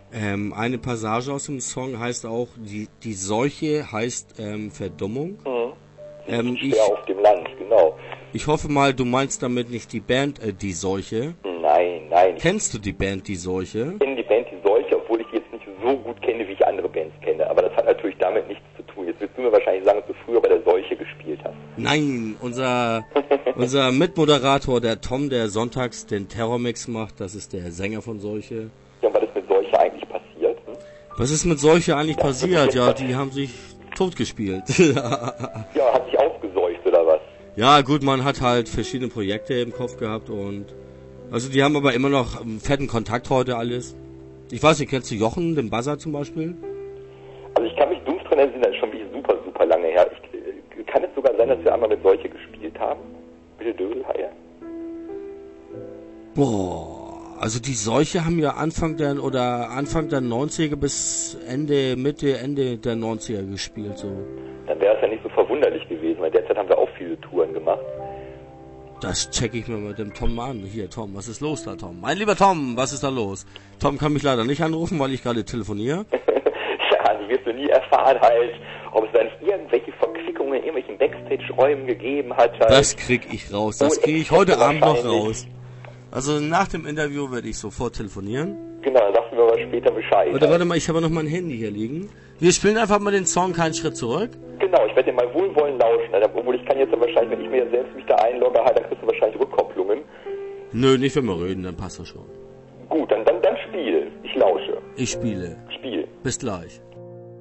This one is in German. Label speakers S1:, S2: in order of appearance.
S1: Eine Passage aus dem Song heißt auch, die Seuche heißt Verdummung.
S2: Schwer auf dem Land, genau.
S1: Ich hoffe mal, du meinst damit nicht die Band Die Seuche.
S2: Nein.
S1: Kennst du die Band Die Seuche?
S2: Ich kenne die Band Die Seuche, obwohl ich die jetzt nicht so gut kenne, wie ich andere Bands kenne. Aber das hat natürlich damit nichts zu tun. Jetzt willst du mir wahrscheinlich sagen, dass du früher bei der Seuche gespielt hast.
S1: Nein, unser Mitmoderator, der Tom, der sonntags den Terrormix macht, das ist der Sänger von Seuche.
S2: Ja, und was ist mit Seuche eigentlich passiert?
S1: Was ist mit Seuche eigentlich passiert? Ja, die haben sich totgespielt.
S2: Ja, hat sich ausgeseucht oder was?
S1: Ja, gut, man hat halt verschiedene Projekte im Kopf gehabt und also die haben aber immer noch einen fetten Kontakt heute alles. Ich weiß nicht, kennst du Jochen, den Buzzer zum Beispiel?
S2: Also ich kann mich dumpf dran erinnern, das ist schon wirklich super, super lange her. Kann es sogar sein, dass wir einmal mit Seuche gespielt haben? Bitte Dödelhaie?
S1: Boah, also die Seuche haben ja Anfang der 90er bis Ende der 90er gespielt, so.
S2: Dann wäre es ja nicht so verwunderlich gewesen, weil derzeit haben wir auch viele Touren gemacht.
S1: Das checke ich mir mit dem Tom mal an. Hier, Tom, was ist los da, Tom? Mein lieber Tom, was ist da los? Tom kann mich leider nicht anrufen, weil ich gerade telefoniere.
S2: Ja, die wirst du nie erfahren halt, ob es da nicht irgendwelche Verquickungen in irgendwelchen Backstage-Räumen gegeben hat. Halt.
S1: Das krieg ich raus, das kriege ich heute Abend noch raus. Also nach dem Interview werde ich sofort telefonieren.
S2: Genau, dann sagst du mir aber später Bescheid.
S1: Oder warte mal, ich habe noch mein Handy hier liegen. Wir spielen einfach mal den Song Keinen Schritt zurück.
S2: Genau, ich werde dir mal wohlwollend lauschen. Obwohl ich kann jetzt ja wahrscheinlich, wenn ich mir selbst mich da einlogge, halt, dann kriegst du wahrscheinlich Rückkopplungen.
S1: Nö, nicht wenn wir reden, dann passt das schon.
S2: Gut, dann spiel. Ich lausche.
S1: Ich spiele.
S2: Spiel.
S1: Bis gleich.